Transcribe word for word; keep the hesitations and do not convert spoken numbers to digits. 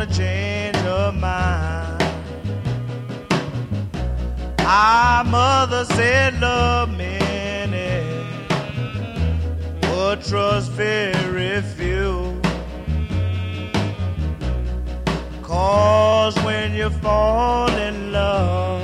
change her mind. Our mother said love many, but trust very few. 'Cause when you fall in love,